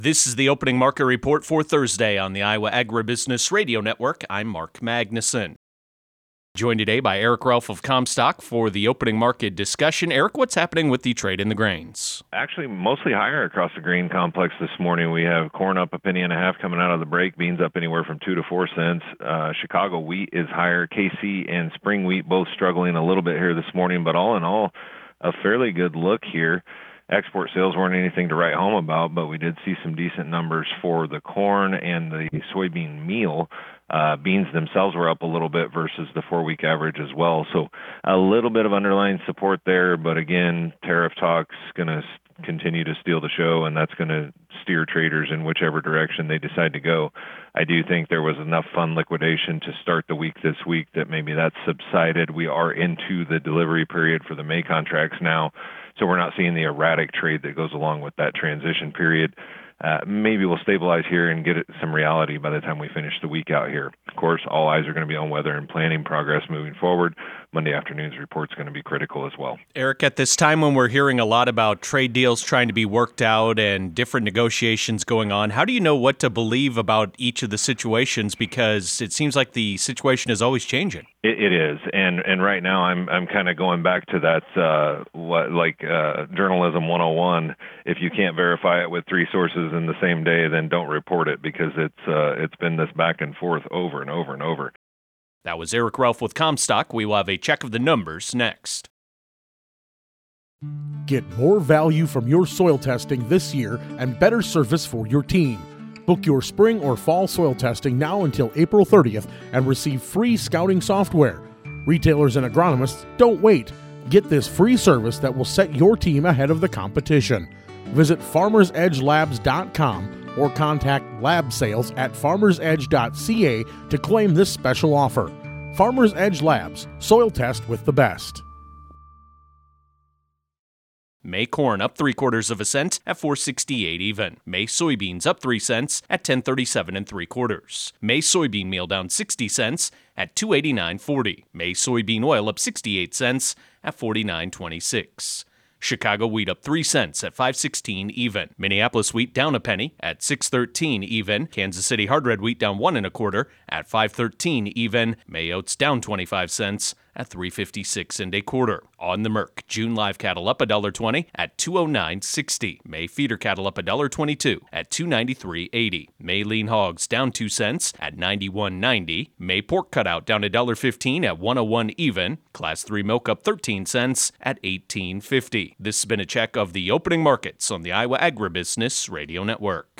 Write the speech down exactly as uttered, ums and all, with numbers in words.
This is the opening market report for Thursday on the Iowa Agribusiness Radio Network. I'm Mark Magnuson. Joined today by Eric Ralph of Comstock for the opening market discussion. Eric, what's happening with the trade in the grains? Actually, mostly higher across the grain complex this morning. We have corn up a penny and a half coming out of the break, beans up anywhere from two to four cents. Uh, Chicago wheat is higher. K C and spring wheat both struggling a little bit here this morning, but all in all, a fairly good look here. Export sales weren't anything to write home about, but we did see some decent numbers for the corn and the soybean meal. Uh, beans themselves were up a little bit versus the four-week average as well. So a little bit of underlying support there, but again, tariff talk's going to continue to steal the show, and that's going to steer traders in whichever direction they decide to go. I do think there was enough fund liquidation to start the week this week that maybe that's subsided. We are into the delivery period for the May contracts now, so we're not seeing the erratic trade that goes along with that transition period. Uh, maybe we'll stabilize here and get it some reality by the time we finish the week out here. Of course, all eyes are going to be on weather and planning progress moving forward. Monday afternoon's report is going to be critical as well. Eric, at this time when we're hearing a lot about trade deals trying to be worked out and different negotiations going on, how do you know what to believe about each of the situations? Because it seems like the situation is always changing. It, it is, and and right now I'm I'm kind of going back to that uh, what like uh, journalism one oh one. If you can't verify it with three sources in the same day, then don't report it, because it's uh, it's been this back and forth over and over and over. That was Eric Ralph with Comstock. We will have a check of the numbers next. Get more value from your soil testing this year and better service for your team. Book your spring or fall soil testing now until April thirtieth and receive free scouting software. Retailers and agronomists, don't wait. Get this free service that will set your team ahead of the competition. Visit farmers edge labs dot com or contact lab sales at farmers edge dot c a to claim this special offer. Farmers Edge Labs, soil test with the best. May corn up three quarters of a cent at four sixty-eight even. May soybeans up three cents at ten thirty-seven and three quarters. May soybean meal down sixty cents at two eighty-nine forty. May soybean oil up sixty-eight cents at forty-nine twenty-six. Chicago wheat up three cents at five sixteen even. Minneapolis wheat down a penny at six thirteen even. Kansas City hard red wheat down one and a quarter at five thirteen even. May oats down twenty-five cents at three fifty-six and a quarter. On the Merc, June live cattle up one dollar twenty at two oh nine sixty. May feeder cattle up one dollar twenty-two at two ninety-three eighty. May lean hogs down two cents at ninety-one ninety. May pork cutout down one dollar fifteen at one oh one even. Class three milk up thirteen cents at eighteen fifty. This has been a check of the opening markets on the Iowa Agribusiness Radio Network.